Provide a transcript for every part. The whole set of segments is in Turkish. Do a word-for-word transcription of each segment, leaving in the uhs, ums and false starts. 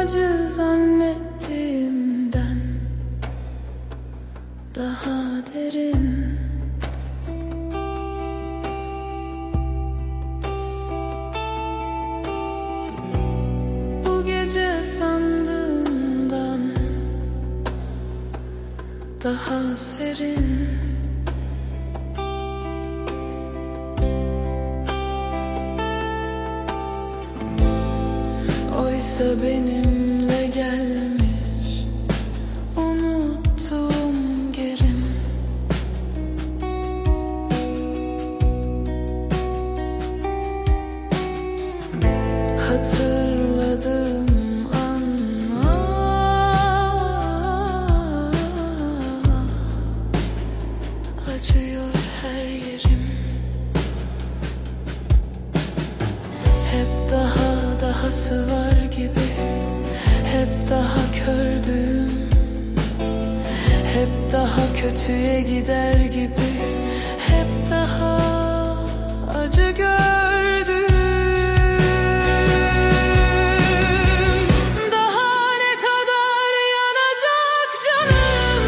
acı zannettiğimden daha derin. Bu gece sandığımdan daha serin. Oysa benimle gelmiş unuttuğum gerim. Hatırladığım anlar, acıyor her yerim. Hep daha dahası var gibi, hep daha kördüğüm, hep daha kötüye gider gibi, hep daha acı gördüğüm. Daha ne kadar yanacak canım,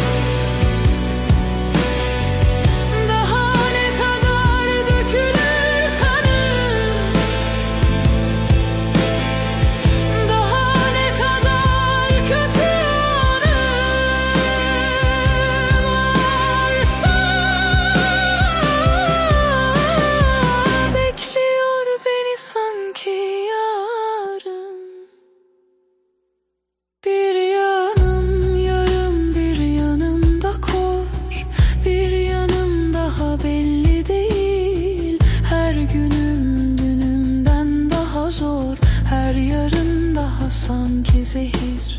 daha ne kadar dökülür kanım, daha ne kadar kötü anım varsa. Bekliyor beni sanki yarın. Bir yanım yarım, bir yanımda kor, bir yanım daha belli değil. Her günüm dünümden daha zor, her yarın daha sanki zehir.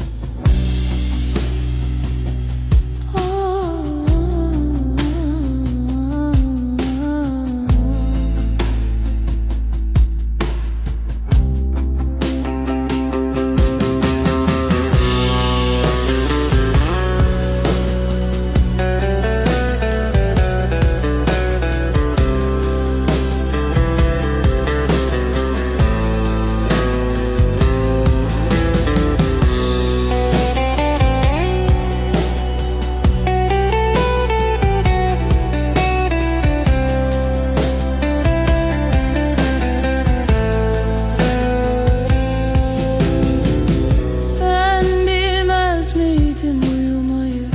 Ben bilmez miydim uyumayı,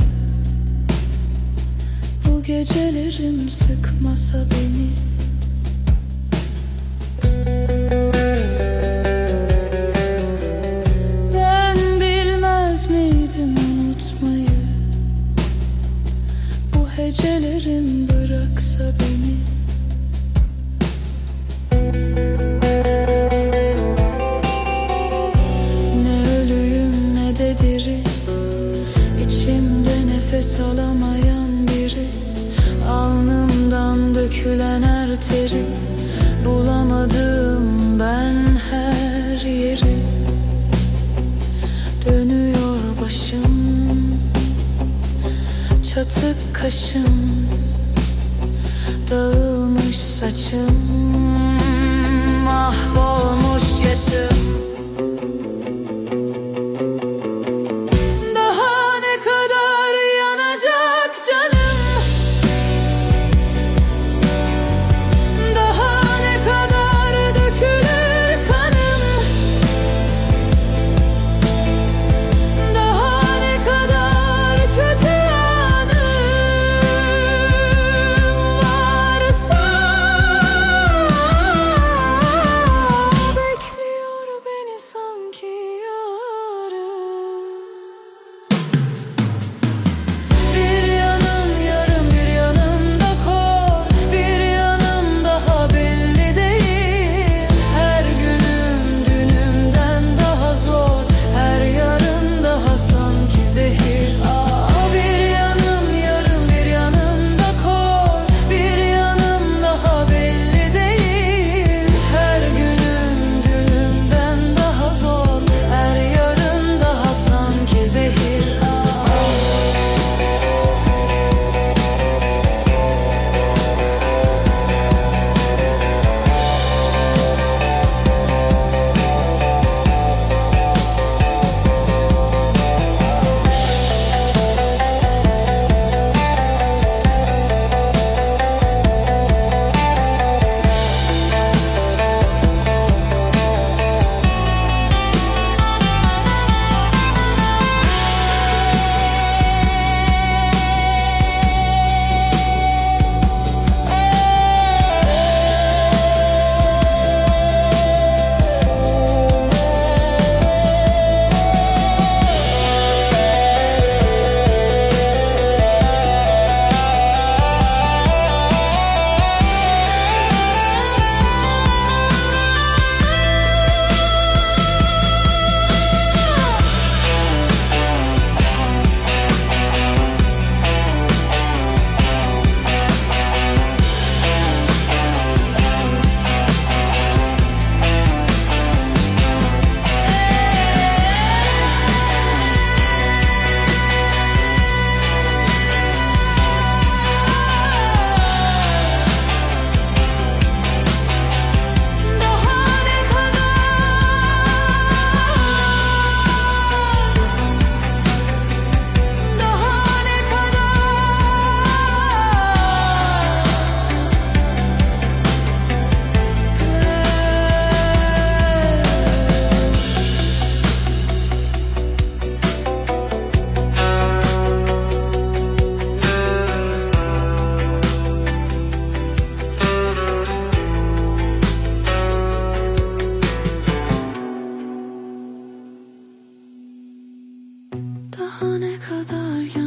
bu gecelerim sıkmasa beni. Ben bilmez miydim unutmayı, bu hecelerim bıraksa beni. Ne ölüyüm ne de diri, içimde nefes alamayan biri. Alnımdan dökülen her teri, bulamadım ben her yeri. Dönüyor başım, çatık kaşım, dağılmış saçım, mahvolmuş yaşım. Daha ne kadar yanacak canım, daha ne kadar dökülür kanım, daha ne kadar kötü anım varsa. Bekliyor beni daha ne kadar